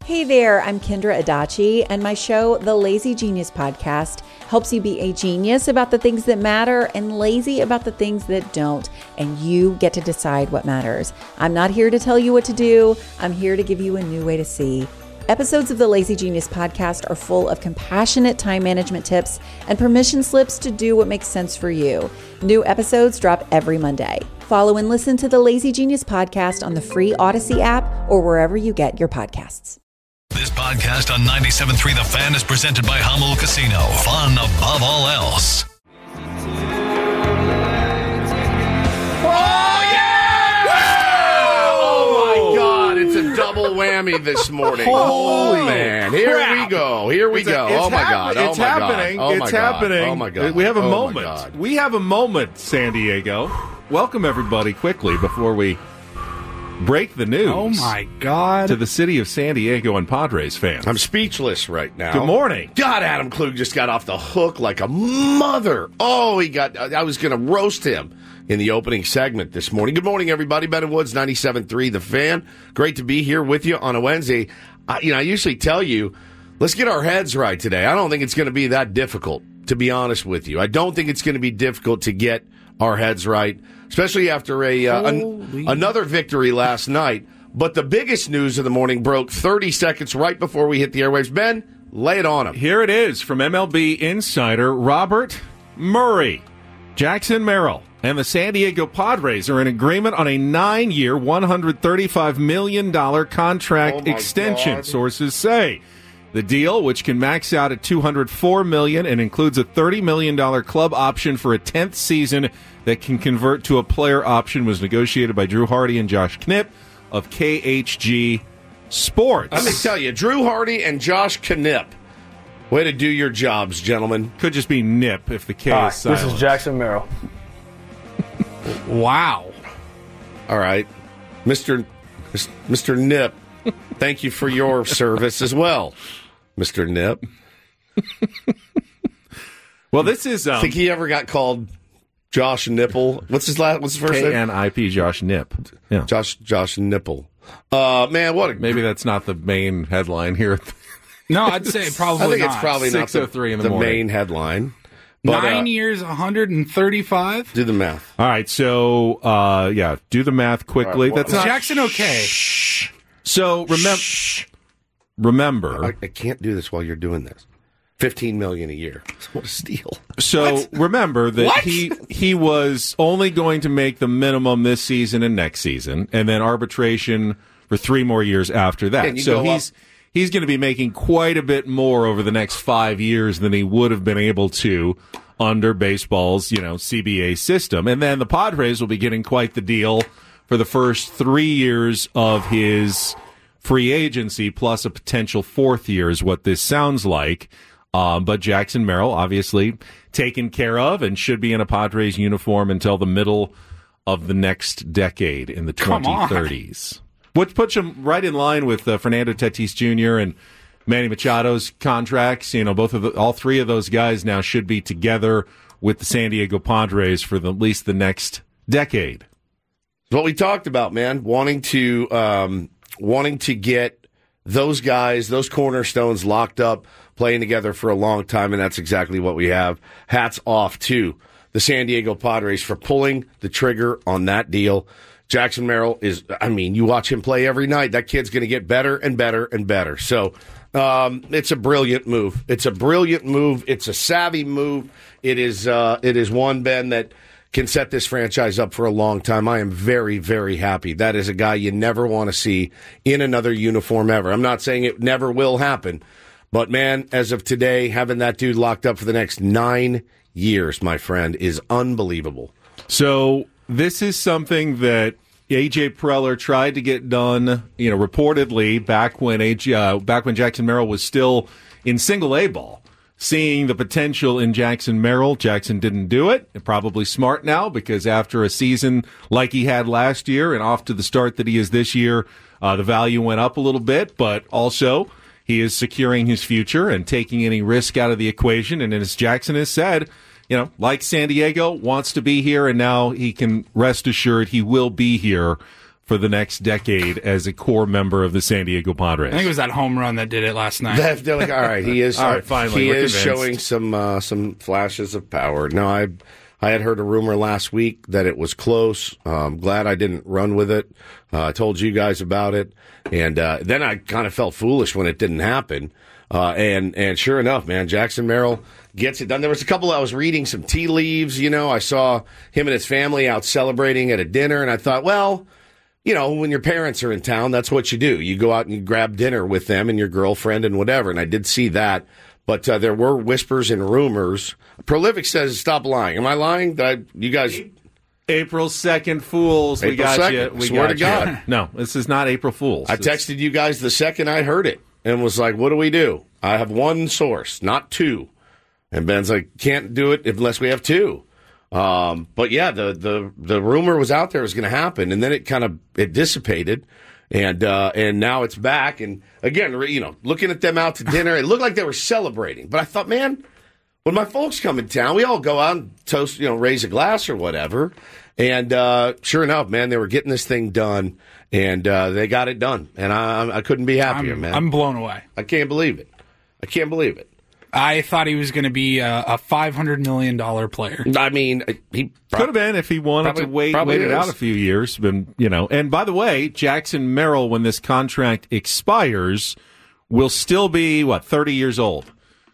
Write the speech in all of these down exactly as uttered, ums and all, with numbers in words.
Hey there, I'm Kendra Adachi, and my show, The Lazy Genius Podcast, helps you be a genius about the things that matter and lazy about the things that don't, and you get to decide what matters. I'm not here to tell you what to do. I'm here to give you a new way to see. Episodes of the Lazy Genius Podcast are full of compassionate time management tips and permission slips to do what makes sense for you. New episodes drop every Monday. Follow and listen to the Lazy Genius Podcast on the free Odyssey app or wherever you get your podcasts. This podcast on ninety-seven point three The Fan is presented by Hummel Casino. Fun above all else. Oh, yeah! Oh, my God. It's a double whammy this morning. Holy oh, man. Here crap. we go. Here we It's a- go. it's oh, my hap- God. Oh, It's my happening. God. Oh, my It's God. happening. Oh, my God. We have a Oh, my moment. God. We have a moment, San Diego. Welcome, everybody, quickly before we break the news. Oh, my God. To the city of San Diego and Padres fans. I'm speechless right now. Good morning. God, Adam Klug just got off the hook like a mother. Oh, he got. I was going to roast him in the opening segment this morning. Good morning, everybody. Ben and Woods, ninety-seven point three The Fan. Great to be here with you on a Wednesday. I, you know, I usually tell you, let's get our heads right today. I don't think it's going to be that difficult, to be honest with you. I don't think it's going to be difficult to get our heads right, especially after a uh, an, another victory last night. But the biggest news of the morning broke thirty seconds right before we hit the airwaves. Ben, lay it on him. Here it is from M L B insider Robert Murray. Jackson Merrill and the San Diego Padres are in agreement on a nine-year, one hundred thirty-five million dollars contract Oh, my extension, God. sources say. The deal, which can max out at two hundred four million dollars and includes a thirty million dollars club option for a tenth season that can convert to a player option, was negotiated by Drew Hardy and Josh Knipp of K H G Sports. Let me tell you, Drew Hardy and Josh Knipp, way to do your jobs, gentlemen. Could just be Nip if the K Hi, is silent. this is Jackson Merrill. Wow. All right, Mister Mister Nip, thank you for your service as well, Mister Nip. Well, this is um, Think he ever got called Josh Nipple? What's his last? What's his first K name? N I P Josh Nip. Yeah. Josh Josh Nipple. Uh, man, what a Maybe that's not the main headline here. No, I'd say probably I think not. it's probably not the, six oh three in the the morning. main headline. But, Nine uh, years, one hundred thirty-five. do the math. All right, so uh, yeah, do the math quickly. All right, That's well, not Jackson okay? so. Remember, remember. I, I can't do this while you're doing this. Fifteen million a year. What a steal! So remember that What? he he was only going to make the minimum this season and next season, and then arbitration for three more years after that. And you So go he's up- he's going to be making quite a bit more over the next five years than he would have been able to under baseball's, you know, C B A system. And then the Padres will be getting quite the deal for the first three years of his free agency, plus a potential fourth year is what this sounds like. Um, but Jackson Merrill, obviously, taken care of and should be in a Padres uniform until the middle of the next decade in the Come on. twenty thirties. Which puts him right in line with uh, Fernando Tatis Junior and Manny Machado's contracts. You know, both of the, all three of those guys now should be together with the San Diego Padres for the, at least the next decade. What we talked about, man, wanting to um, wanting to get those guys, those cornerstones locked up, playing together for a long time, and that's exactly what we have. Hats off to the San Diego Padres for pulling the trigger on that deal. Jackson Merrill is, I mean, you watch him play every night. That kid's going to get better and better and better. So um, it's a brilliant move. It's a brilliant move. It's a savvy move. It is, uh, it is one, Ben, that can set this franchise up for a long time. I am very, very happy. That is a guy you never want to see in another uniform ever. I'm not saying it never will happen, but, man, as of today, having that dude locked up for the next nine years, my friend, is unbelievable. So this is something that A J Preller tried to get done, you know, reportedly back when A J, uh, back when Jackson Merrill was still in single A ball. Seeing the potential in Jackson Merrill, Jackson didn't do it. Probably smart now because after a season like he had last year and off to the start that he is this year, uh, the value went up a little bit, but also he is securing his future and taking any risk out of the equation. And as Jackson has said, you know, like San Diego, wants to be here, and now he can rest assured he will be here for the next decade as a core member of the San Diego Padres. I think it was that home run that did it last night. They're, they're like, all right, he is. All right, finally, he we're is convinced. showing some uh, some flashes of power. No, I I had heard a rumor last week that it was close. I'm glad I didn't run with it. Uh, I told you guys about it, and uh, then I kind of felt foolish when it didn't happen. Uh, and and sure enough, man, Jackson Merrill gets it done. There was a couple. I was reading some tea leaves. You know, I saw him and his family out celebrating at a dinner, and I thought, well, you know, when your parents are in town, that's what you do. You go out and you grab dinner with them and your girlfriend and whatever. And I did see that. But uh, there were whispers and rumors. Prolific says, stop lying. Am I lying? Did I, you guys... April second, Fools. We April got second. you. We Swear got to God. You. No, this is not April Fools. I texted you guys the second I heard it and was like, what do we do? I have one source, not two. And Ben's like, can't do it unless we have two. Um, but yeah, the, the, the rumor was out there it was going to happen, and then it kind of it dissipated, and uh, and now it's back. And again, you know, looking at them out to dinner, it looked like they were celebrating. But I thought, man, when my folks come in town, we all go out and toast, you know, raise a glass or whatever. And uh, sure enough, man, they were getting this thing done, and uh, they got it done. And I, I couldn't be happier, I'm, man. I'm blown away. I can't believe it. I can't believe it. I thought he was going to be a, a five hundred million dollars player. I mean, he could have been if he wanted probably, to wait wait it out a few years. Been, you know. And by the way, Jackson Merrill, when this contract expires, will still be what thirty years old.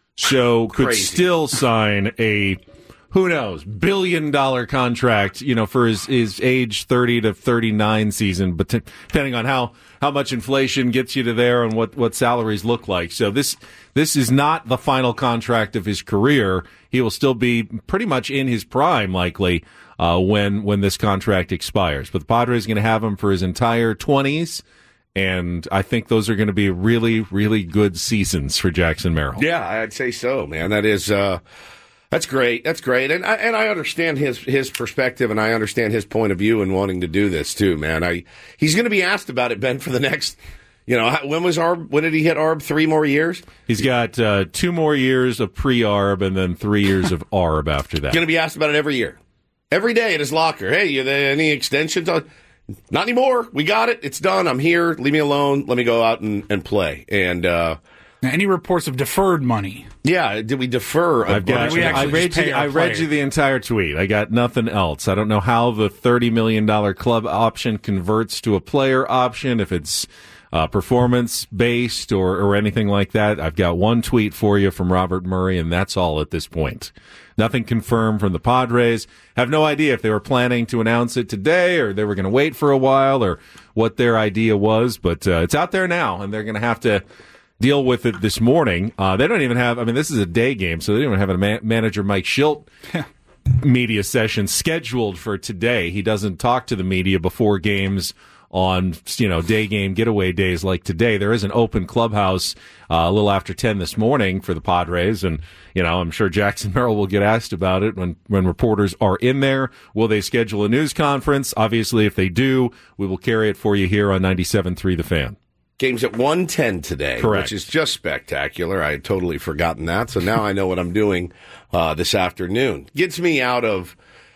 So could Crazy. still sign a who knows billion dollar contract. You know, for his his age thirty to thirty nine season, but t- depending on how how much inflation gets you to there and what what salaries look like. So this. This is not the final contract of his career. He will still be pretty much in his prime, likely, uh, when when this contract expires. But the Padres are going to have him for his entire twenties, and I think those are going to be really, really good seasons for Jackson Merrill. Yeah, I'd say so, man. That is, uh, that's great. That's great, and I, and I understand his his perspective, and I understand his point of view in wanting to do this too, man. I he's going to be asked about it, Ben, for the next. You know, when was Arb? When did he hit Arb? Three more years? He's got uh, two more years of pre-Arb and then three years of Arb after that. Going to be asked about it every year. Every day at his locker. Hey, you there any extensions? On? Not anymore. We got it. It's done. I'm here. Leave me alone. Let me go out and, and play. And uh, now, any reports of deferred money? Yeah, did we defer? I've got, we I, read you, I read you the entire tweet. I got nothing else. I don't know how the thirty million dollars club option converts to a player option, if it's Uh, performance-based or, or anything like that. I've got one tweet for you from Robert Murray, and that's all at this point. Nothing confirmed from the Padres. Have no idea if they were planning to announce it today or they were going to wait for a while or what their idea was, but uh, it's out there now, and they're going to have to deal with it this morning. Uh, they don't even have, I mean, this is a day game, so they don't even have a man- manager Mike Schilt media session scheduled for today. He doesn't talk to the media before games on, you know, day game getaway days like today. There is an open clubhouse uh, a little after ten this morning for the Padres, and, you know, I'm sure Jackson Merrill will get asked about it when, when reporters are in there. Will they schedule a news conference? Obviously, if they do, we will carry it for you here on ninety-seven point three The Fan. Game's at one ten today, Correct. Which is just spectacular. I had totally forgotten that, so now I know what I'm doing uh, this afternoon. Gets me out of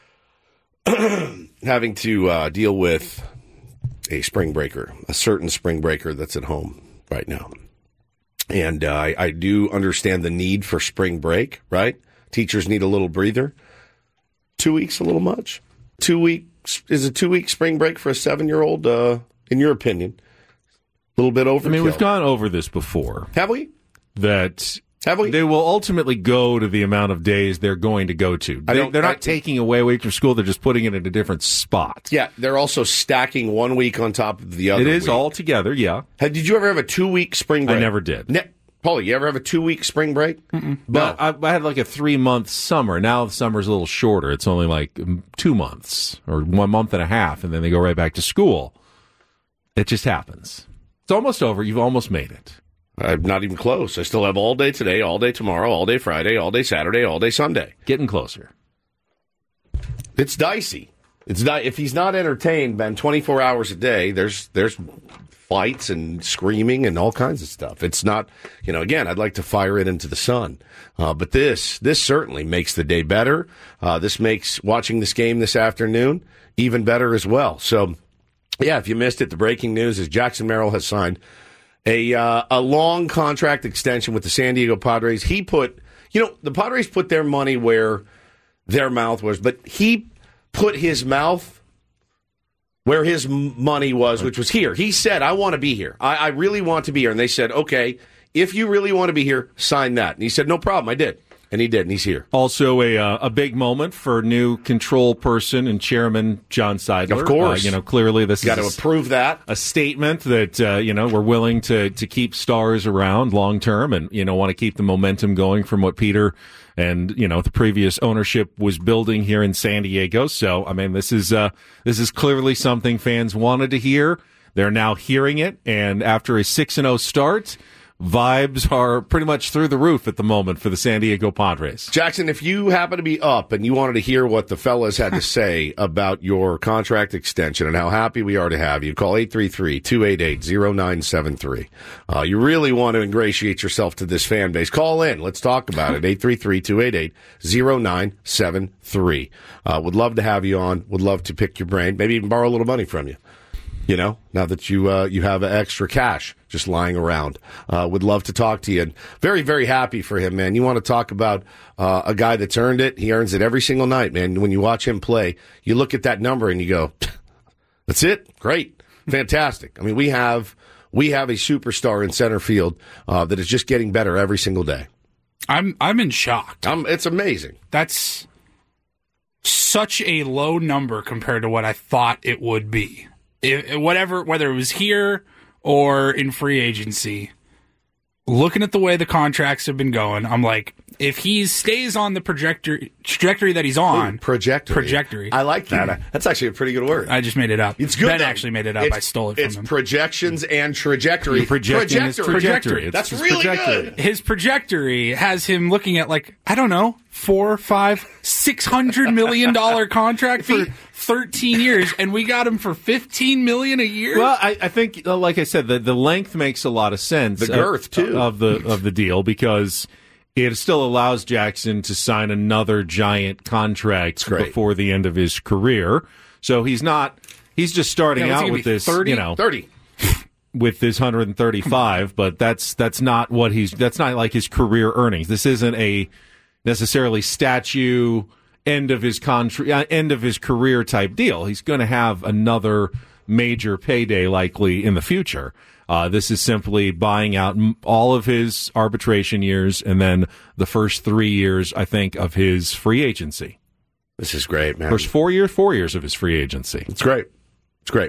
having to uh, deal with a spring breaker, a certain spring breaker that's at home right now. And uh, I, I do understand the need for spring break, right? Teachers need a little breather. Two weeks, a little much. Two weeks, is a two-week spring break for a seven-year-old, uh, in your opinion, a little bit overkill? I mean, we've gone over this before. Have we? That Have we? they will ultimately go to the amount of days they're going to go to. I They, don't- they're not I- taking away a week from school. They're just putting it in a different spot. Yeah, they're also stacking one week on top of the other It is week. all together, yeah. Had, did you ever have a two-week spring break? I never did. Ne- Paulie, you ever have a two-week spring break? Mm-mm. But I, I had like a three-month summer. Now the summer's a little shorter. It's only like mm, two months or one month and a half, and then they go right back to school. It just happens. It's almost over. You've almost made it. I'm not even close. I still have all day today, all day tomorrow, all day Friday, all day Saturday, all day Sunday. Getting closer. It's dicey. It's di- if he's not entertained, man, twenty-four hours a day, there's there's fights and screaming and all kinds of stuff. It's not, you know, again, I'd like to fire it into the sun. Uh, but this this certainly makes the day better. Uh, this makes watching this game this afternoon even better as well. So yeah, if you missed it, the breaking news is Jackson Merrill has signed a uh, a long contract extension with the San Diego Padres. He put, you know, the Padres put their money where their mouth was, but he put his mouth where his money was, which was here. He said, I want to be here. I, I really want to be here. And they said, okay, if you really want to be here, sign that. And he said, no problem, I did. And he did, and he's here. Also, a uh, a big moment for new control person and chairman John Seidler. Of course, uh, you know clearly this got is to approve that a statement that uh, you know we're willing to to keep stars around long term, and you know want to keep the momentum going from what Peter and you know the previous ownership was building here in San Diego. So I mean, this is uh, this is clearly something fans wanted to hear. They're now hearing it, and after a six and zero start, vibes are pretty much through the roof at the moment for the San Diego Padres. Jackson, if you happen to be up and you wanted to hear what the fellas had to say about your contract extension and how happy we are to have you, call eight three three, two eight eight, zero nine seven three. Uh, you really want to ingratiate yourself to this fan base, call in. Let's talk about it. eight three three, two eight eight, zero nine seven three. Uh, would love to have you on. Would love to pick your brain, maybe even borrow a little money from you. You know, now that you uh, you have extra cash just lying around. Uh, would love to talk to you. And very, very happy for him, man. You want to talk about uh, a guy that's earned it? He earns it every single night, man. When you watch him play, you look at that number and you go, that's it? Great. Fantastic. I mean, we have we have a superstar in center field uh, that is just getting better every single day. I'm I'm in shock. Um, it's amazing. That's such a low number compared to what I thought it would be. If, whatever, whether it was here or in free agency, looking at the way the contracts have been going, I'm like, if he stays on the trajectory trajectory that he's on, Ooh, trajectory, trajectory, I like that. Mm. That's actually a pretty good word. I just made it up. It's good. Ben though. actually made it up. It's, I stole it from it's him. It's projections and trajectory. Projecting trajectory. is trajectory. It's That's his really trajectory. good. His trajectory has him looking at like I don't know, four, five, six hundred million dollar contract for thirteen years, and we got him for fifteen million a year. Well, I, I think, like I said, the, the length makes a lot of sense. The girth of, too of the of the deal because it still allows Jackson to sign another giant contract before the end of his career. So he's not. He's just starting yeah, out with this, thirty? you know, thirty with this one hundred thirty-five. But that's that's not what he's. That's not like his career earnings. This isn't a necessarily statue end of his contract, uh, end of his career type deal. He's going to have another major payday likely in the future. Uh, this is simply buying out m- all of his arbitration years and then the first three years, I think, of his free agency. This is great, man. First four years, four years of his free agency. It's great. It's great.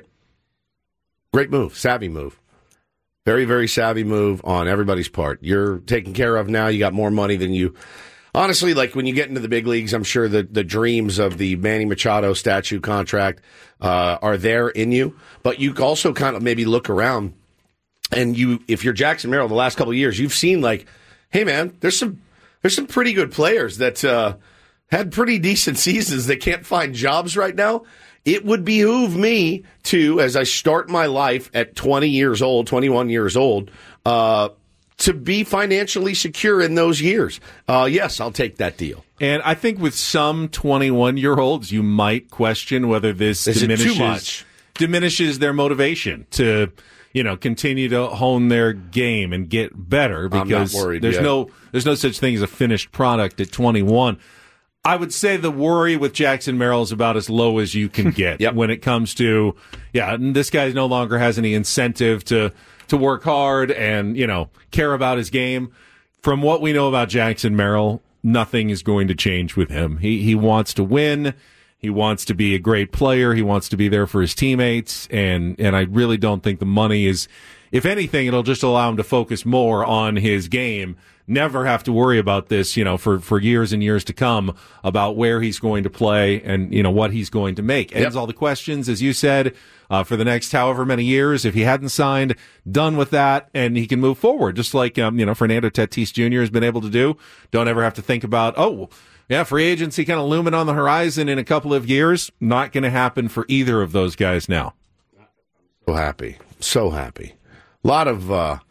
Great move. Savvy move. Very, very savvy move on everybody's part. You're taken care of now. You got more money than you. Honestly, like when you get into the big leagues, I'm sure the, the dreams of the Manny Machado statue contract uh, are there in you. But you also kind of maybe look around and you, if you're Jackson Merrill the last couple of years, you've seen like, hey man, there's some there's some pretty good players that uh, had pretty decent seasons that can't find jobs right now. It would behoove me to, as I start my life at twenty years old, twenty-one years old, uh, to be financially secure in those years. Uh, yes, I'll take that deal. And I think with some twenty-one-year-olds, you might question whether this Is diminishes, it too much? diminishes their motivation to, you know, continue to hone their game and get better because I'm not worried there's yet. no there's no such thing as a finished product at twenty-one. I would say the worry with Jackson Merrill is about as low as you can get Yep. when it comes to, yeah, this guy no longer has any incentive to to work hard and, you know, care about his game. From what we know about Jackson Merrill, nothing is going to change with him. He he wants to win. He wants to be a great player. He wants to be there for his teammates. And, and I really don't think the money is, if anything, it'll just allow him to focus more on his game. Never have to worry about this, you know, for, for years and years to come about where he's going to play and, you know, what he's going to make. Ends Yep. all the questions, as you said, uh, for the next however many years. If he hadn't signed, done with that, and he can move forward, just like, um, you know, Fernando Tatis Junior has been able to do. Don't ever have to think about, oh, yeah, free agency kind of looming on the horizon in a couple of years. Not going to happen for either of those guys now. So happy. So happy. A lot of, uh,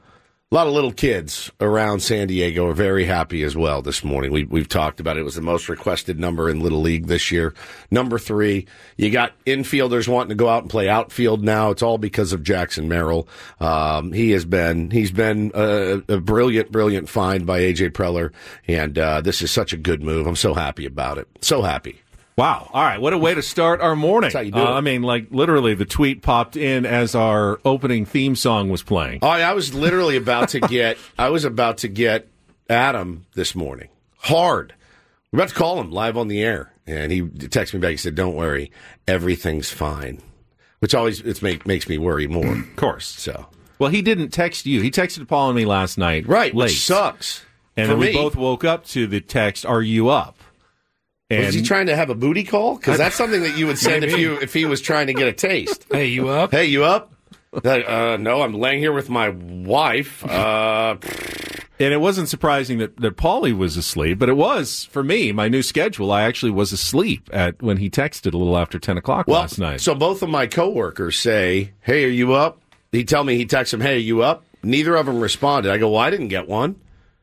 A lot of little kids around San Diego are very happy as well this morning. We, we've talked about it. It was the most requested number in Little League this year. Number three, you got infielders wanting to go out and play outfield now. It's all because of Jackson Merrill. Um, he has been, he's been a, a brilliant, brilliant find by A J Preller, and uh, this is such a good move. I'm so happy about it. So happy. Wow. All right. What a way to start our morning. That's how you do uh, it. I mean, like, literally, the tweet popped in as our opening theme song was playing. Oh, I was literally about to get, I was about to get Adam this morning. Hard. We're about to call him live on the air. And he texted me back. He said, don't worry. Everything's fine. Which always it's make, makes me worry more. Of course. So. Well, he didn't text you. He texted Paul and me last night. Right. Late. Which sucks. And for then we me. both woke up to the text, "Are you up?" And Was he trying to have a booty call? Because that's something that you would send if Maybe. you if he was trying to get a taste. Hey, you up? Hey, you up? Like, uh, no, I'm laying here with my wife. Uh, And it wasn't surprising that, that Paulie was asleep, but it was, for me, my new schedule. I actually was asleep at when he texted a little after ten o'clock well, last night. so both of my coworkers say, "Hey, are you up?" He tell me he texts him, "Hey, are you up?" Neither of them responded. I go, "Well, I didn't get one."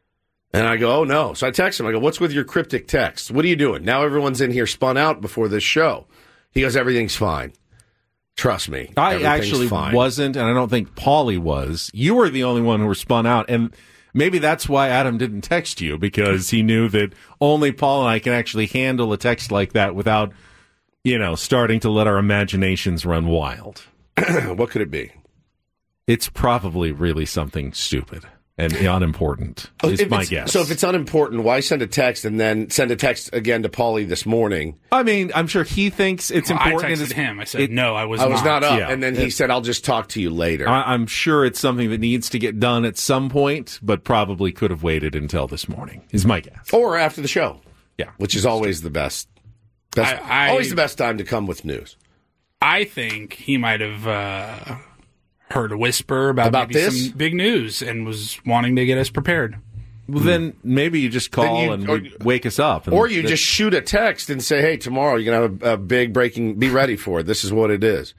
And I go, "Oh, no." So I text him. I go, "What's with your cryptic text? What are you doing? Now everyone's in here spun out before this show." He goes, "Everything's fine. Trust me. I everything's actually fine." wasn't, and I don't think Paulie was. You were the only one who were spun out, and maybe that's why Adam didn't text you, because he knew that only Paul and I can actually handle a text like that without, you know, starting to let our imaginations run wild. What could it be? It's probably really something stupid and unimportant, is If my it's- guess. So if it's unimportant, why send a text and then send a text again to Paulie this morning? I mean, I'm sure he thinks it's Well, I important. texted It's- him. I said, it- no, I was I was not up. Yeah. And then he said, "I'll just talk to you later." I, I'm sure it's something that needs to get done at some point, but probably could have waited until this morning, is my guess. Or after the show. Yeah. Which is always the best. best I- I- always the best time to come with news. I think he might have uh, heard a whisper about, About maybe this? some big news and was wanting to get us prepared. Well, then maybe you just call Then you- and or- we- wake us up. And Or you that- just shoot a text and say, "Hey, tomorrow you're going to have a, a big breaking, be ready for it. This is what it is."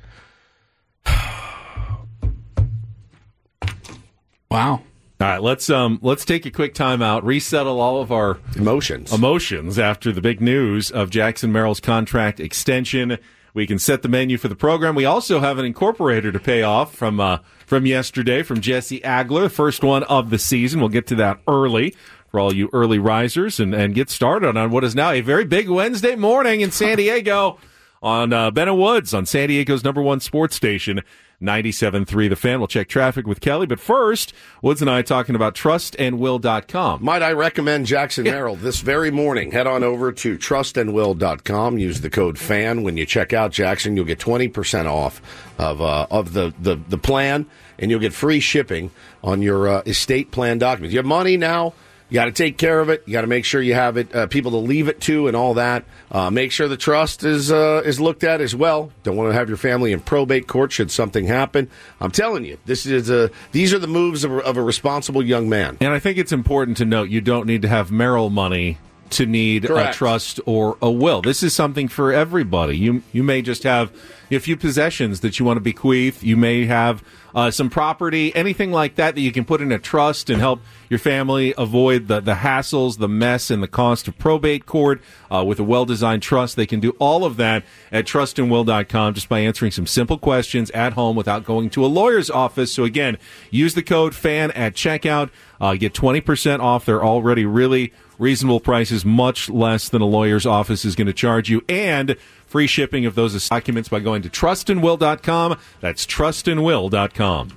Wow. All right, let's um let's take a quick time out, resettle all of our Emotions. emotions after the big news of Jackson Merrill's contract extension. We can set the menu for the program. We also have an incorporator to pay off from uh, from yesterday from Jesse Agler, first one of the season. We'll get to that early for all you early risers and, and get started on what is now a very big Wednesday morning in San Diego on uh, Bennett Woods on San Diego's number one sports station, ninety-seven point three The Fan. We'll check traffic with Kelly. But first, Woods and I talking about trust and will dot com. Might I recommend Jackson Merrill this very morning? Head on over to trust and will dot com. Use the code FAN when you check out Jackson. You'll get twenty percent off of uh, of the, the, the plan, and you'll get free shipping on your uh, estate plan documents. You have money now. You got to take care of it. You got to make sure you have it, uh, people to leave it to, and all that. Uh, make sure the trust is uh, is looked at as well. Don't want to have your family in probate court should something happen. I'm telling you, this is a, these are the moves of a, of a responsible young man. And I think it's important to note you don't need to have Merrill money to need Correct. a trust or a will. This is something for everybody. You you may just have a few possessions that you want to bequeath. You may have uh, some property, anything like that that you can put in a trust and help your family avoid the, the hassles, the mess, and the cost of probate court. Uh, with a well-designed trust, they can do all of that at trust and will dot com just by answering some simple questions at home without going to a lawyer's office. So again, use the code FAN at checkout. Uh, get twenty percent off their already really reasonable prices, much less than a lawyer's office is going to charge you, and free shipping of those documents by going to trust and will dot com. That's trust and will dot com.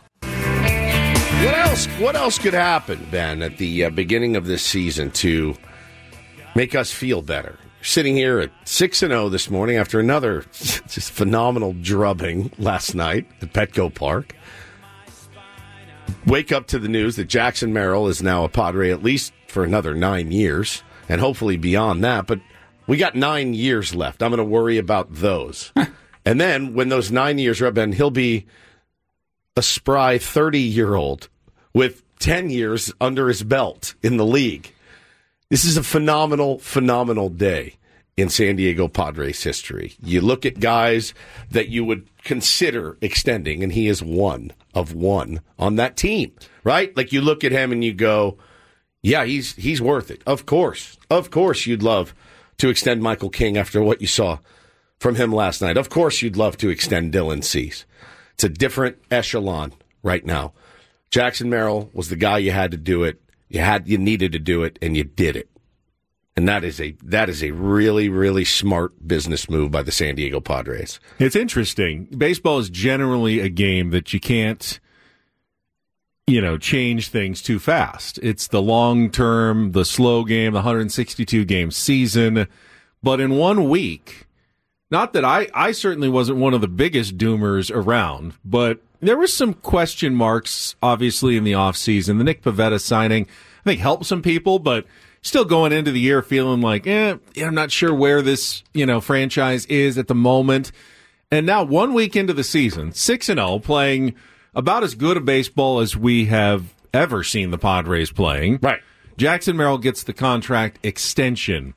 What else? What else could happen, Ben, at the uh, beginning of this season to make us feel better? Sitting here at six and zero this morning after another just phenomenal drubbing last night at Petco Park. Wake up to the news that Jackson Merrill is now a Padre at least for another nine years, and hopefully beyond that. But we got nine years left. I'm going to worry about those. And then when those nine years are up, Ben, he'll be a spry thirty-year-old with ten years under his belt in the league. This is a phenomenal, phenomenal day. in San Diego Padres history. You look at guys that you would consider extending, and he is one of one on that team, right? Like you look at him and you go, yeah, he's he's worth it. Of course. Of course you'd love to extend Michael King after what you saw from him last night. Of course you'd love to extend Dylan Cease. It's a different echelon right now. Jackson Merrill was the guy you had to do it. You had you needed to do it, and you did it. And that is a that is a really, really smart business move by the San Diego Padres. It's interesting. Baseball is generally a game that you can't, you know, change things too fast. It's the long term, the slow game, the one hundred sixty-two game season. But in one week, not that I, I certainly wasn't one of the biggest doomers around, but there were some question marks, obviously, in the offseason. The Nick Pivetta signing, I think, helped some people, but still going into the year feeling like, eh, I'm not sure where this, you know, franchise is at the moment. And now one week into the season, six and oh, playing about as good a baseball as we have ever seen the Padres playing. Right. Jackson Merrill gets the contract extension.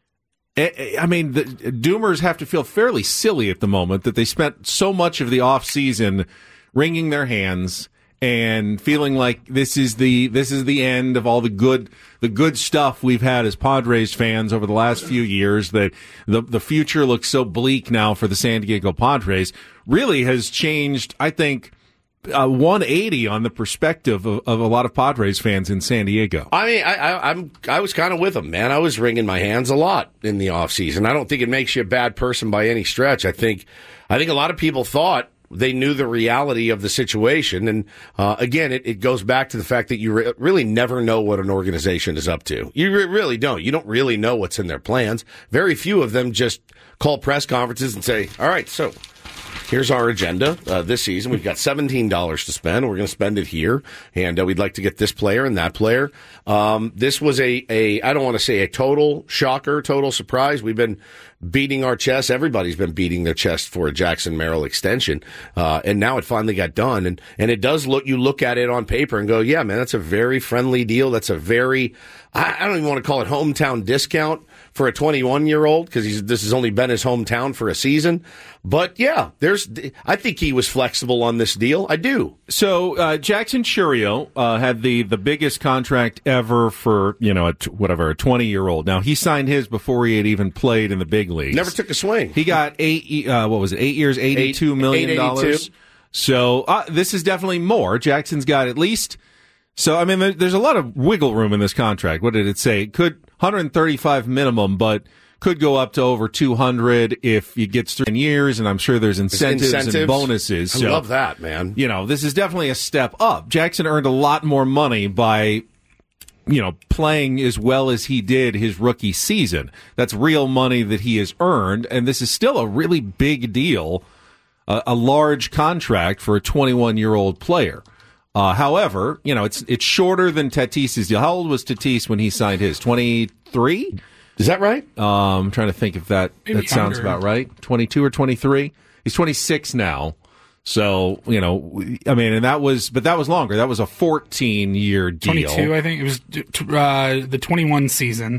I mean, the Doomers have to feel fairly silly at the moment that they spent so much of the offseason wringing their hands and feeling like this is the this is the end of all the good the good stuff we've had as Padres fans over the last few years, that the the future looks so bleak now for the San Diego Padres, really has changed, I think, uh, one eighty on the perspective of, of a lot of Padres fans in San Diego. I mean, I, I, I'm I was kind of with them, man. I was wringing my hands a lot in the offseason. I don't think it makes you a bad person by any stretch. I think I think a lot of people thought they knew the reality of the situation. And uh, again, it, it goes back to the fact that you re- really never know what an organization is up to. You re- really don't. You don't really know what's in their plans. Very few of them just call press conferences and say, all right, so here's our agenda uh, this season. We've got seventeen dollars to spend. We're going to spend it here. And uh, we'd like to get this player and that player. Um, this was a, a, I don't want to say a total shocker, total surprise. We've been beating our chest. Everybody's been beating their chest for a Jackson Merrill extension. Uh, and now it finally got done. And, and it does look, you look at it on paper and go, yeah, man, that's a very friendly deal. That's a very, I, I don't even want to call it hometown discount for a twenty-one year old, because he's, this has only been his hometown for a season. But yeah, there's, I think he was flexible on this deal. I do. So, uh, Jackson Chourio, uh, had the, the biggest contract ever for, you know, a t- whatever, a twenty year old. Now, he signed his before he had even played in the big leagues. Never took a swing. He got eight, uh, what was it, eight years, eighty-two million dollars. So, uh, this is definitely more. Jackson's got at least, so, I mean, there, there's a lot of wiggle room in this contract. What did it say? It could, one hundred thirty-five minimum, but could go up to over two hundred if it gets through years, and I'm sure there's incentives, incentives. and bonuses. I so, love that, man. You know, this is definitely a step up. Jackson earned a lot more money by, you know, playing as well as he did his rookie season. That's real money that he has earned, and this is still a really big deal, uh, a large contract for a twenty-one year old player. Uh, however, you know, it's it's shorter than Tatis's deal. How old was Tatis when he signed his? twenty-three? Is that right? Um, I'm trying to think if that, that sounds about right. twenty-two or twenty-three? He's twenty-six now. So, you know, I mean, and that was, but that was longer. That was a fourteen year deal. twenty-two, I think. It was uh, the twenty-one season.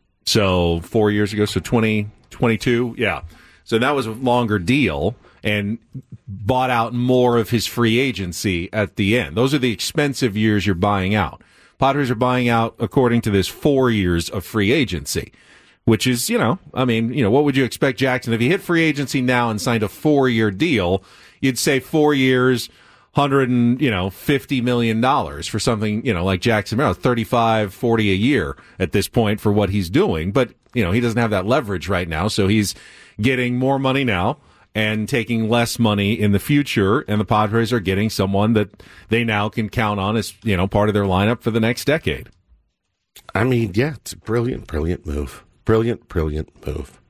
So, four years ago. So, twenty twenty-two. Yeah. So, that was a longer deal and bought out more of his free agency at the end. Those are the expensive years you're buying out. Padres are buying out, according to this, four years of free agency, which is, you know, I mean, you know, what would you expect Jackson? If he hit free agency now and signed a four-year deal, you'd say four years, one hundred and, you know, fifty million dollars for something, you know, like Jackson Merrill, thirty-five, forty a year at this point for what he's doing. But, you know, he doesn't have that leverage right now, so he's getting more money now and taking less money in the future, and the Padres are getting someone that they now can count on as, you know, part of their lineup for the next decade. I mean, yeah, it's a brilliant, brilliant move. Brilliant, brilliant move.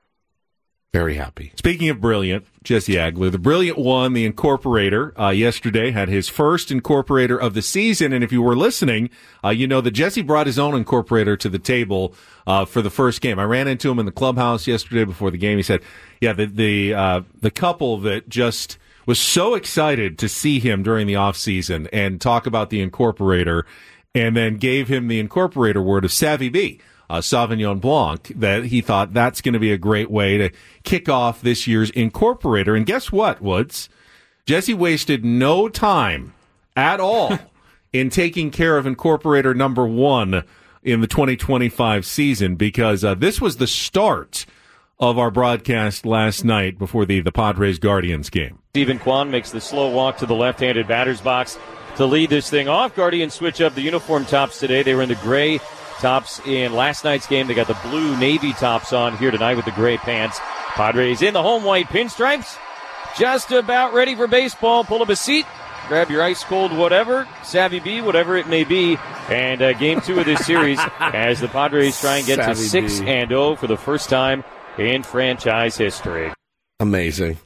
Very happy. Speaking of brilliant, Jesse Agler, the brilliant one, the Incorporator, uh, yesterday had his first Incorporator of the season. And if you were listening, uh, you know that Jesse brought his own Incorporator to the table uh, for the first game. I ran into him in the clubhouse yesterday before the game. He said, yeah, the the, uh, the couple that just was so excited to see him during the offseason and talk about the Incorporator, and then gave him the Incorporator word of Savvy B. uh, Sauvignon Blanc, that he thought that's going to be a great way to kick off this year's Incorporator. And guess what, Woods? Jesse wasted no time at all in taking care of Incorporator number one in the twenty twenty-five season, because uh, this was the start of our broadcast last night before the, the Padres-Guardians game. Steven Kwan makes the slow walk to the left-handed batter's box to lead this thing off. Guardians switch up the uniform tops today. They were in the gray tops in last night's game. They got the blue navy tops on here tonight with the gray pants. Padres in the home white pinstripes. Just about ready for baseball. Pull up a seat. Grab your ice-cold whatever, Savvy B, whatever it may be. And uh, game two of this series as the Padres try and get Savvy to six and oh for the first time in franchise history. Amazing.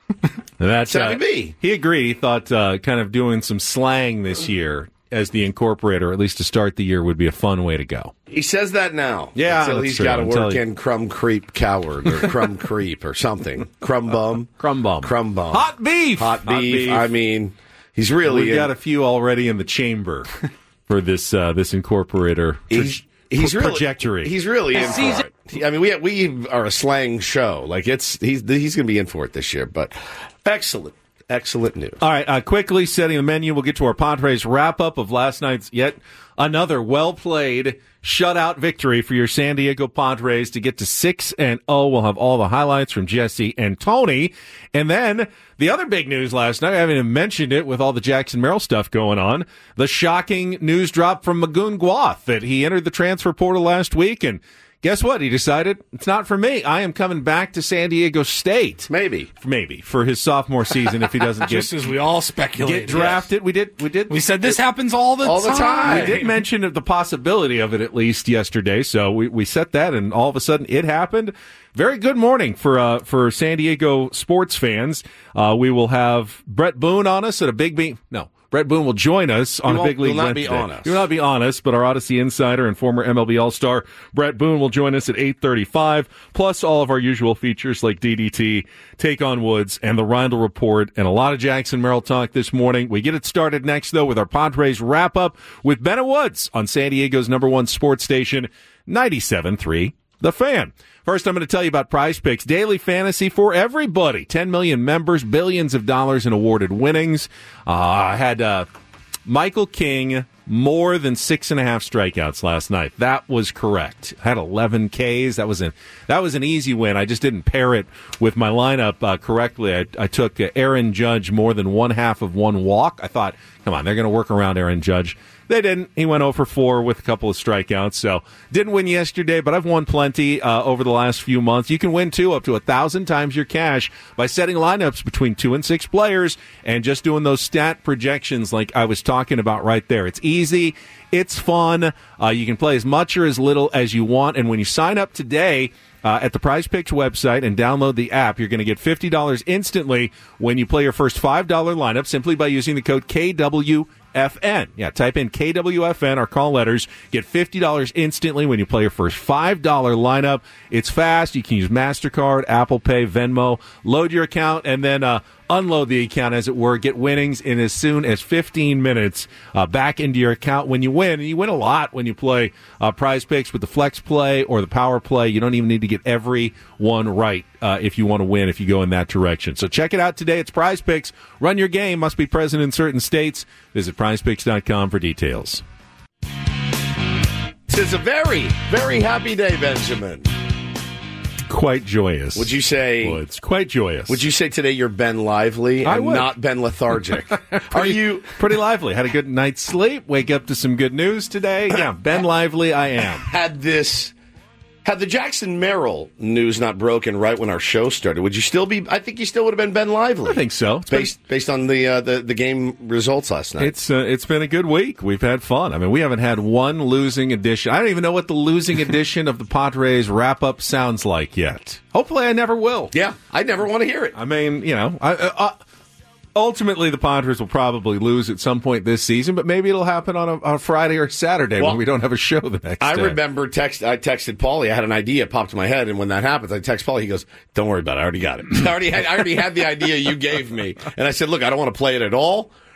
That's Savvy uh, B. He agreed. He thought uh, kind of doing some slang this year as the Incorporator, at least to start the year, would be a fun way to go. He says that now. Yeah, Until that's he's true. got to Until work he- in crumb creep coward or crumb creep or something. Crumb bum. Crumb bum. Crumb bum. Hot beef. Hot beef. I mean, he's really. We've in- got a few already in the chamber for this uh, this Incorporator He's, tra- he's pro- really, trajectory. He's really in for it. He- I mean, we we are a slang show. Like it's he's he's going to be in for it this year. But excellent, excellent news. All right, uh, quickly setting the menu. We'll get to our Padres wrap-up of last night's yet another well-played shutout victory for your San Diego Padres to get to six and oh. We'll have all the highlights from Jesse and Tony. And then the other big news last night, I haven't even mentioned it with all the Jackson Merrill stuff going on, the shocking news drop from Magoon Guath that he entered the transfer portal last week, and guess what? He decided it's not for me. I am coming back to San Diego State. Maybe. Maybe for his sophomore season if he doesn't get, Just as we all speculated. get drafted. We did. We did. We said this happens all the All the time. time. We did mention the possibility of it at least yesterday, so we, we set that, and all of a sudden it happened. Very good morning for uh, for San Diego sports fans. Uh, we will have Brett Boone on us at a Big B. No. Brett Boone will join us on He a Big won't- League will not be Wednesday. on us. He will not be on us, but our Odyssey insider and former M L B All-Star Brett Boone will join us at eight thirty-five, plus all of our usual features like D D T, Take on Woods, and the Rindle Report, and a lot of Jackson Merrill talk this morning. We get it started next, though, with our Padres wrap-up with Bennett Woods on San Diego's number one sports station, ninety-seven point three The Fan. First, I'm going to tell you about Prize Picks, daily fantasy for everybody. ten million members, billions of dollars in awarded winnings. Uh, I had uh, Michael King more than six and a half strikeouts last night. That was correct. Had eleven Ks. That was an that was an easy win. I just didn't pair it with my lineup uh, correctly. I, I took uh, Aaron Judge more than one half of one walk. I thought, come on, they're going to work around Aaron Judge. They didn't. He went oh for four with a couple of strikeouts, so didn't win yesterday, but I've won plenty uh, over the last few months. You can win, too, up to a thousand times your cash by setting lineups between two and six players and just doing those stat projections like I was talking about right there. It's easy. It's fun. Uh, you can play as much or as little as you want, and when you sign up today uh, at the Prize Picks website and download the app, you're going to get fifty dollars instantly when you play your first five dollar lineup simply by using the code K W F N. Yeah, type in K W F N, our call letters. Get fifty dollars instantly when you play your first five dollar lineup. It's fast. You can use MasterCard, Apple Pay, Venmo. Load your account and then uh, unload the account, as it were. Get winnings in as soon as fifteen minutes uh, back into your account when you win. And you win a lot when you play uh, Prize Picks with the Flex Play or the Power Play. You don't even need to get every one right uh, if you want to win, if you go in that direction. So check it out today. It's Prize Picks. Run your game. Must be present in certain states. Visit prize picks dot com for details. It's a very, very happy day, Benjamin. Quite joyous. Would you say? Well, it's quite joyous. Would you say today you're Ben Lively I and would. not Ben Lethargic? Are you? Pretty lively. Had a good night's sleep. Wake up to some good news today. Yeah, Ben Lively I am. Had this? Had the Jackson Merrill news not broken right when our show started, would you still be? I think you still would have been Ben Lively. I think so. It's been- based based on the uh, the the game results last night. It's uh, it's been a good week. We've had fun. I mean, we haven't had one losing edition. I don't even know what the losing edition of the Padres wrap up sounds like yet. Hopefully, I never will. yeah, I never want to hear it. I mean, you know, I, uh, uh, ultimately the Padres will probably lose at some point this season, but maybe it'll happen on a, on a Friday or Saturday Well, when we don't have a show the next I day. remember text. I texted Paulie. I had an idea popped in my head, and when that happens, I text Paulie. He goes, "Don't worry about it. I already got it. I already had. I already had the idea you gave me." And I said, "Look, I don't want to play it at all,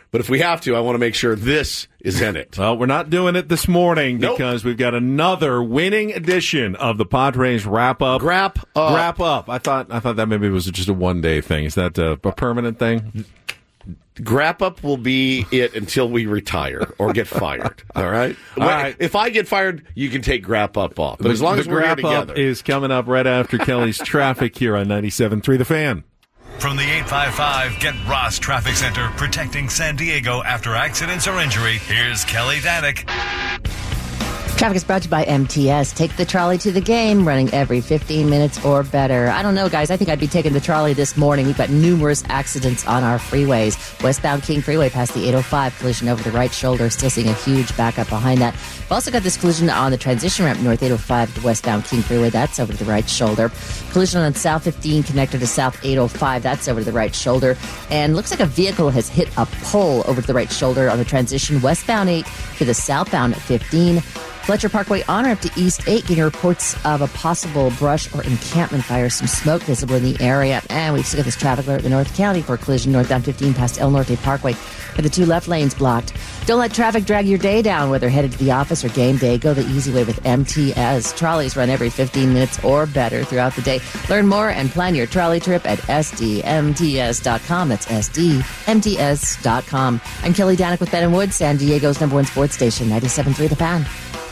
But if we have to, I want to make sure this is in it. Well, we're not doing it this morning Nope. because we've got another winning edition of the Padres wrap up. Grap up. Wrap up. I thought I thought that maybe was just a one day thing. Is that a, a permanent thing? Grap up will be it until we retire or get fired. All right. All right. If I get fired, you can take Grap up off. But as long the as we're here wrap up together, is coming up right after Kelly's traffic here on ninety-seven point three The Fan. From the eight five five Get Ross Traffic Center, protecting San Diego after accidents or injury, here's Kelly Danick. Traffic is brought to you by M T S. Take the trolley to the game, running every fifteen minutes or better. I don't know, guys. I think I'd be taking the trolley this morning. We've got numerous accidents on our freeways. Westbound King Freeway past the eight oh five, collision over the right shoulder. Still seeing a huge backup behind that. We've also got this collision on the transition ramp north eight oh five to westbound King Freeway. That's over to the right shoulder. Collision on South fifteen connector to South eight oh five. That's over to the right shoulder. And looks like a vehicle has hit a pole over to the right shoulder on the transition westbound eight to the southbound fifteen. Fletcher Parkway on ramp to East eight, getting reports of a possible brush or encampment fire, some smoke visible in the area. And we've still got this traffic alert in North County for a collision northbound fifteen past El Norte Parkway, with the two left lanes blocked. Don't let traffic drag your day down, whether headed to the office or game day. Go the easy way with M T S. Trolleys run every fifteen minutes or better throughout the day. Learn more and plan your trolley trip at S D M T S dot com. That's S D M T S dot com. I'm Kelly Danick with Ben and Wood, San Diego's number one sports station, ninety-seven point three The Fan.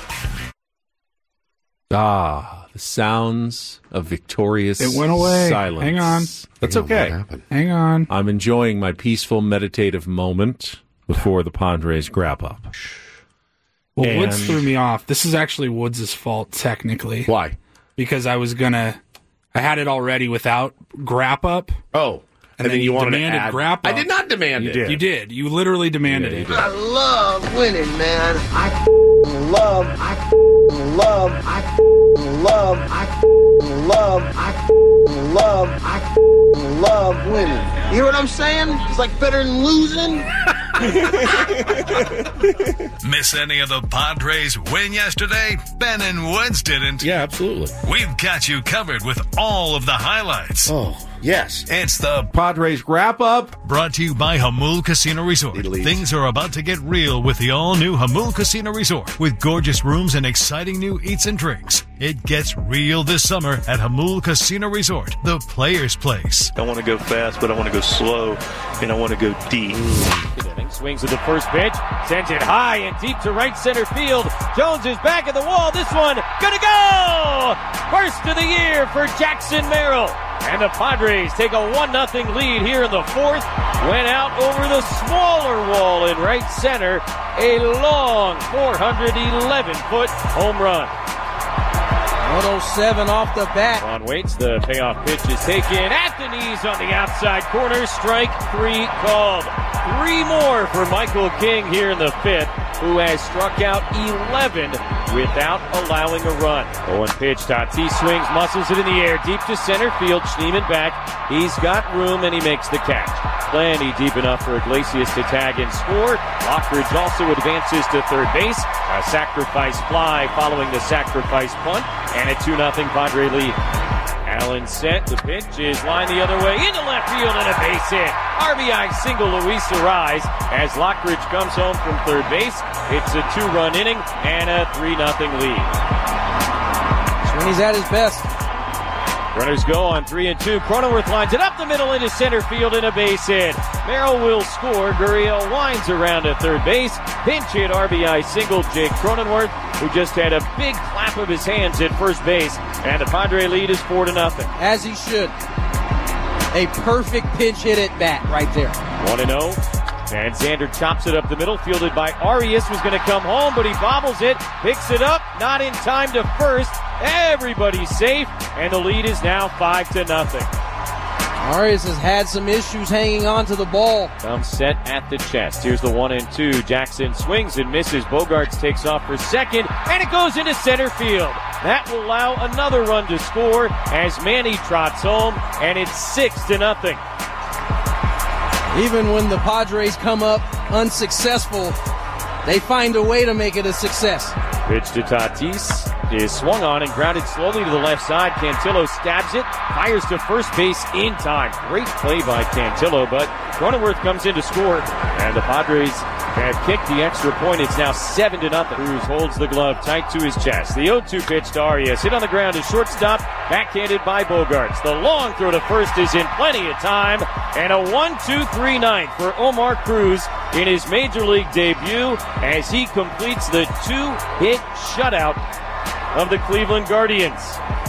Ah, the sounds of victorious It went away. silence. Hang on. That's Hang on, okay. what happened? Hang on. I'm enjoying my peaceful, meditative moment before the Padres wrap up. Well, And- Woods threw me off. This is actually Woods' fault, technically. why? Because I was going to... I had it already without Grap up. Oh, and, then then you you wanted demanded to add. Grap I up. did not demand You it. did. You did. You literally demanded Yeah, you it. did. I love winning, man. I love, I love, I love, I love, I love, I love winning. You hear what I'm saying? It's like better than losing. Miss any of the Padres win yesterday? Ben and Woods didn't. Yeah, absolutely. We've got you covered with all of the highlights. Oh, yes. It's the Padres wrap up. Brought to you by Hamul Casino Resort. Diddly. Things are about to get real with the all-new Hamul Casino Resort. With gorgeous rooms and exciting new eats and drinks. It gets real this summer at Hamul Casino Resort, the player's place. I want to go fast, but I want to go slow, and I want to go deep. Swings at the first pitch, sends it high and deep to right center field. Jones is back at the wall. This one gonna go! First of the year for Jackson Merrill. And the Padres take a one nothing lead here in the fourth. Went out over the smaller wall in right center. A long four hundred eleven foot home run. one oh seven off the bat. Ron waits. The payoff pitch is taken at the knees on the outside corner. Strike three called. Three more for Michael King here in the fifth, who has struck out eleven without allowing a run. oh one pitch. Tatis swings, muscles it in the air, deep to center field. Schneemann back. He's got room, and he makes the catch. Plenty deep enough for Iglesias to tag and score. Lockridge also advances to third base. A sacrifice fly following the sacrifice punt, and a two nothing Padre lead. Allen set. The pitch is lined the other way into left field and a base hit. R B I single Luis Arise as Lockridge comes home from third base. It's a two-run inning and a three nothing lead. When he's at his best. Runners go on three and two. Cronenworth lines it up the middle into center field and a base hit. Merrill will score. Gurriel winds around at third base. Pinch hit R B I single Jake Cronenworth, who just had a big clap of his hands at first base. And the Padre lead is four to nothing. As he should. A perfect pinch hit at bat right there. one and oh. And Xander chops it up the middle, fielded by Arias, was going to come home, but he bobbles it, picks it up, not in time to first. Everybody's safe, and the lead is now five to nothing. Arias has had some issues hanging on to the ball. Comes set at the chest. Here's the one and two. Jackson swings and misses. Bogarts takes off for second, and it goes into center field. That will allow another run to score as Manny trots home, and it's six to nothing. Even when the Padres come up unsuccessful, they find a way to make it a success. Pitch to Tatis. is swung on and grounded slowly to the left side. Cantillo stabs it, fires to first base in time. Great play by Cantillo, but Cronenworth comes in to score, and the Padres have kicked the extra point. It's now seven to nothing. Cruz holds the glove tight to his chest. The oh two pitch to Arias. Hit on the ground to shortstop, backhanded by Bogarts. The long throw to first is in plenty of time, and a one two three ninth for Omar Cruz in his major league debut as he completes the two-hit shutout of the Cleveland Guardians.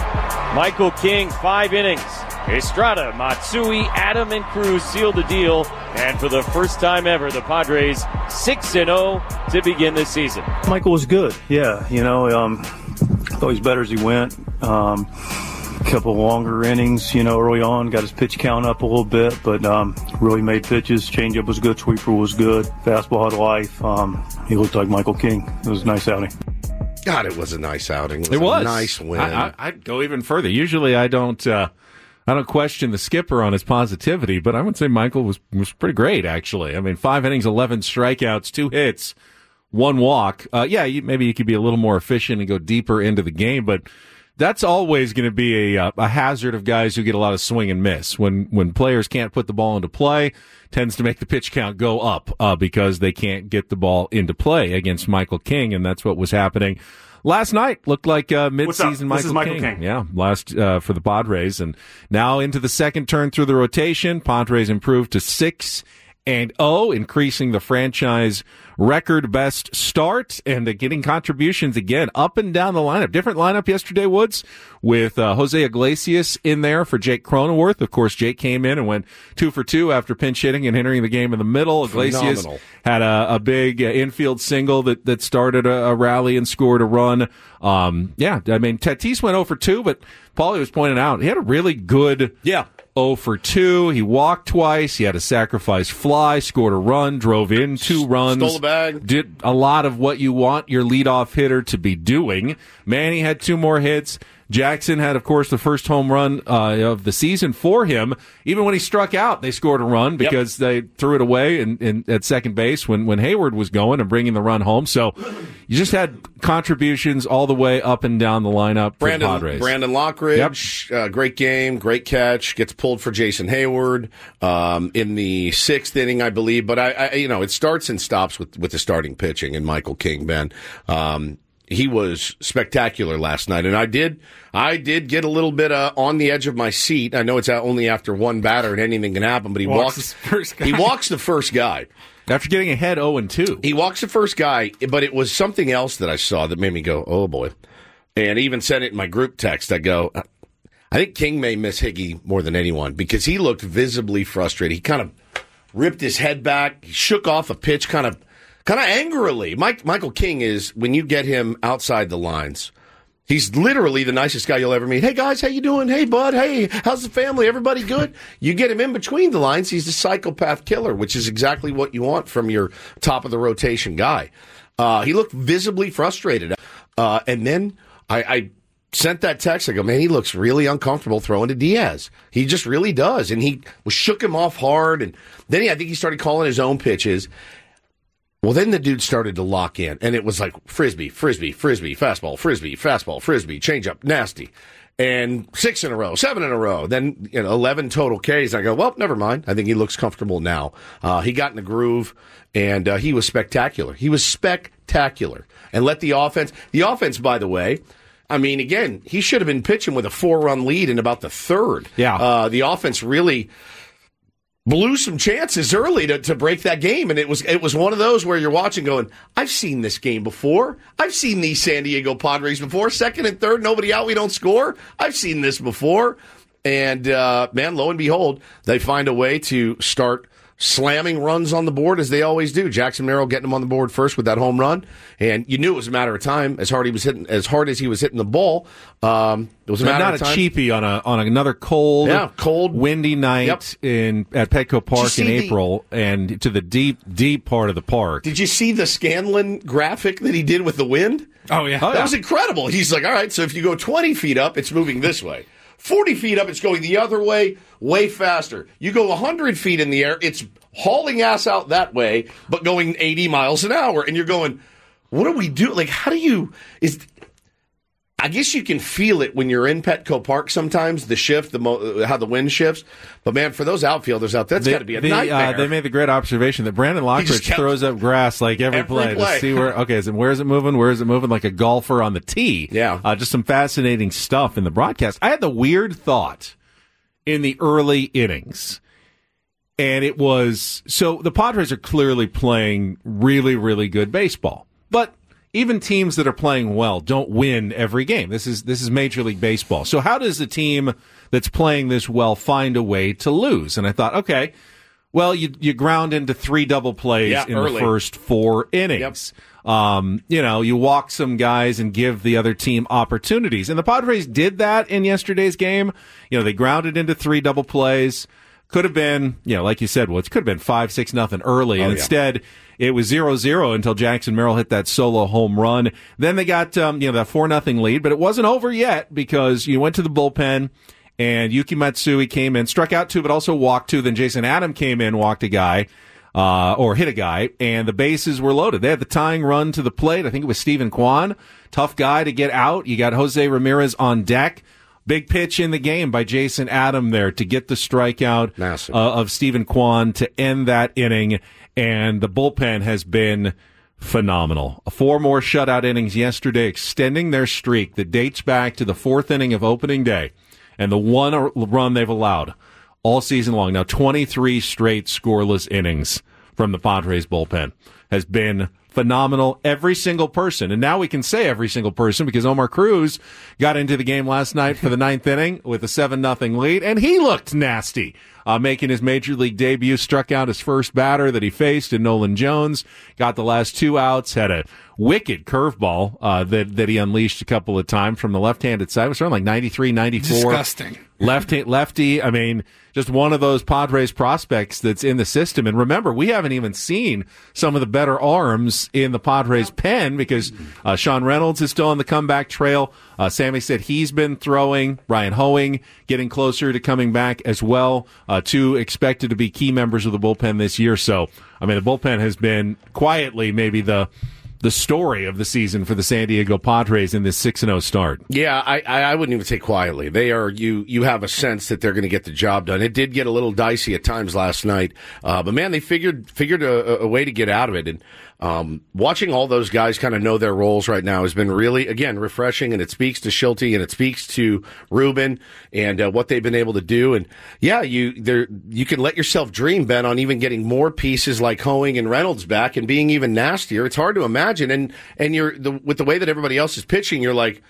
Michael King, five innings. Estrada, Matsui, Adam, and Cruz sealed the deal. And for the first time ever, the Padres six and oh to begin the season. Michael was good. Yeah, you know, um, I thought he was better as he went. Um, a couple longer innings, you know, early on, got his pitch count up a little bit, but um, really made pitches. Changeup was good, sweeper was good, fastball had life. Um, he looked like Michael King. It was a nice outing. God, it was a nice outing. It was, it was. a nice win. I, I, I'd go even further. Usually I don't uh, I don't question the skipper on his positivity, but I would say Michael was, was pretty great, actually. I mean, five innings, eleven strikeouts, two hits, one walk. Uh, yeah, you, maybe you could be a little more efficient and go deeper into the game, but that's always going to be a, a hazard of guys who get a lot of swing and miss. When when players can't put the ball into play, tends to make the pitch count go up uh, because they can't get the ball into play against Michael King, and that's what was happening last night. Looked like uh, midseason Michael, Michael King. King. Yeah, last uh, for the Padres, and now into the second turn through the rotation. Padres improved to six and oh, increasing the franchise record best start and uh, getting contributions again up and down the lineup. Different lineup yesterday, Woods, with uh, Jose Iglesias in there for Jake Cronenworth. Of course, Jake came in and went two for two after pinch hitting and entering the game in the middle. Iglesias Phenomenal. had a, a big uh, infield single that, that started a, a rally and scored a run. Um, yeah, I mean, Tatis went oh for two, but Paulie was pointing out he had a really good Yeah. oh for two. He walked twice. He had a sacrifice fly, scored a run, drove in two runs. Stole a bag. Did a lot of what you want your leadoff hitter to be doing. Manny had two more hits. Jackson had, of course, the first home run uh, of the season for him. Even when he struck out, they scored a run because yep. they threw it away in, in, at second base when, when Hayward was going and bringing the run home. So you just had contributions all the way up and down the lineup for Brandon, the Padres. Brandon Lockridge, yep. uh, great game, great catch, gets pulled for Jason Hayward um, in the sixth inning, I believe. But, I, I, you know, it starts and stops with, with the starting pitching and Michael King, Ben. Um, He was spectacular last night, and I did, I did get a little bit uh, on the edge of my seat. I know it's only after one batter and anything can happen, but he walks, walks, first guy. he walks the first guy after getting ahead oh and two. He walks the first guy, but it was something else that I saw that made me go, "Oh boy!" And I even sent it in my group text. I go, "I think King may miss Higgy more than anyone because he looked visibly frustrated. He kind of ripped his head back, he shook off a pitch, kind of." Kind of angrily. Mike, Michael King is, when you get him outside the lines, he's literally the nicest guy you'll ever meet. Hey, guys, how you doing? Hey, bud. Hey, how's the family? Everybody good? You get him in between the lines, he's a psychopath killer, which is exactly what you want from your top-of-the-rotation guy. Uh, he looked visibly frustrated. Uh, and then I, I sent that text. I go, man, he looks really uncomfortable throwing to Diaz. He just really does. And he shook him off hard. And then he, I think he started calling his own pitches. Well, then the dude started to lock in, and it was like frisbee, frisbee, frisbee, fastball, frisbee, fastball, frisbee, changeup, nasty, and six in a row, seven in a row. Then you know, eleven total Ks. I go, well, never mind. I think he looks comfortable now. Uh, he got in the groove, and uh, he was spectacular. He was spectacular, and let the offense. The offense, by the way. I mean, again, he should have been pitching with a four-run lead in about the third. Yeah, uh, the offense really blew some chances early to, to break that game, and it was it was one of those where you're watching going, I've seen this game before. I've seen these San Diego Padres before. Second and third, nobody out, we don't score. I've seen this before. And, uh, man, lo and behold, they find a way to start slamming runs on the board as they always do. Jackson Merrill getting them on the board first with that home run, and you knew it was a matter of time. As hard he was hitting, as hard as he was hitting the ball, um, it was a matter not of time. Not a cheapie on a on another cold, yeah, cold, windy night yep. in at Petco Park in April, the, and to the deep, deep part of the park. Did you see the Scanlon graphic that he did with the wind? Oh yeah, that oh, yeah. was incredible. He's like, all right, so if you go twenty feet up, it's moving this way. forty feet up, it's going the other way, way faster. You go one hundred feet in the air, it's hauling ass out that way, but going eighty miles an hour. And you're going, what do we do? Like, how do you, is, I guess you can feel it when you're in Petco Park sometimes, the shift, the mo- how the wind shifts. But, man, for those outfielders out there, that's got to be a the, nightmare. Uh, they made the great observation that Brandon Lockridge throws up grass like every, every play, play to see where, okay, is it, where is it moving? Where is it moving? Like a golfer on the tee. Yeah. Uh, just some fascinating stuff in the broadcast. I had the weird thought in the early innings. And it was, so the Padres are clearly playing really, really good baseball. But even teams that are playing well don't win every game. This is this is Major League Baseball. So how does a team that's playing this well find a way to lose? And I thought, okay, well, you you ground into three double plays yeah, in early. the first four innings. Yep. Um, you know, you walk some guys and give the other team opportunities. And the Padres did that in yesterday's game. You know, they grounded into three double plays. Could have been, you know, like you said, well, it could have been five, six, nothing early. And oh, yeah. instead, it was zero zero until Jackson Merrill hit that solo home run. Then they got, um, you know, that four nothing lead, but it wasn't over yet because you went to the bullpen and Yuki Matsui came in, struck out two, but also walked two. Then Jason Adam came in, walked a guy, uh, or hit a guy, and the bases were loaded. They had the tying run to the plate. I think it was Stephen Kwan. Tough guy to get out. You got Jose Ramirez on deck. Big pitch in the game by Jason Adam there to get the strikeout uh, of Stephen Kwan to end that inning. And the bullpen has been phenomenal. Four more shutout innings yesterday, extending their streak that dates back to the fourth inning of opening day and the one run they've allowed all season long. Now, twenty-three straight scoreless innings from the Padres bullpen has been phenomenal. Every single person. And now we can say every single person because Omar Cruz got into the game last night for the ninth inning with a seven nothing lead, and he looked nasty, uh, making his Major League debut, struck out his first batter that he faced in Nolan Jones, got the last two outs, had a wicked curveball uh, that, that he unleashed a couple of times from the left-handed side. It was around like ninety-three, ninety-four. Disgusting. Lefty, lefty. I mean, just one of those Padres prospects that's in the system. And remember, we haven't even seen some of the better arms in the Padres pen because uh, Sean Reynolds is still on the comeback trail. Uh, Sammy said he's been throwing. Ryan Hoeing getting closer to coming back as well. Uh, two expected to be key members of the bullpen this year. So, I mean, the bullpen has been quietly maybe the the story of the season for the San Diego Padres in this six and oh start. Yeah, I, I wouldn't even say quietly. They are, you, you have a sense that they're going to get the job done. It did get a little dicey at times last night. Uh, but man, they figured, figured a, a way to get out of it. And, um, watching all those guys kind of know their roles right now has been really, again, refreshing. And it speaks to Schulte and it speaks to Ruben and uh, what they've been able to do. And yeah, you, there, you can let yourself dream, Ben, on even getting more pieces like Hoeing and Reynolds back and being even nastier. It's hard to imagine. And, and you're, the, with the way that everybody else is pitching, you're like,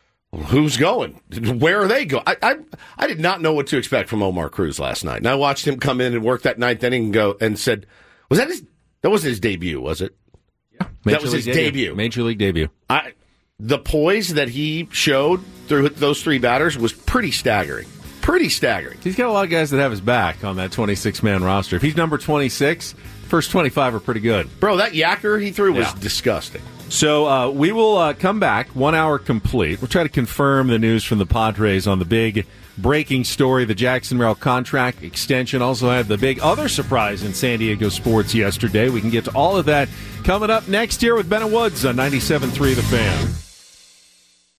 who's going? Where are they going? I, I I did not know what to expect from Omar Cruz last night. And I watched him come in and work that ninth inning and go and said, was that his, that wasn't his debut, was it? Yeah. That was his debut. debut. Major League debut. I, the poise that he showed through those three batters was pretty staggering. Pretty staggering. He's got a lot of guys that have his back on that twenty-six man roster. If he's number twenty-six, first twenty-five are pretty good. Bro, that yacker he threw was yeah. disgusting. So uh, we will uh, come back, one hour complete. We'll try to confirm the news from the Padres on the big breaking story, the Jackson Merrill contract extension. Also had the big other surprise in San Diego sports yesterday. We can get to all of that coming up next year with Ben and Woods on ninety-seven point three The Fan.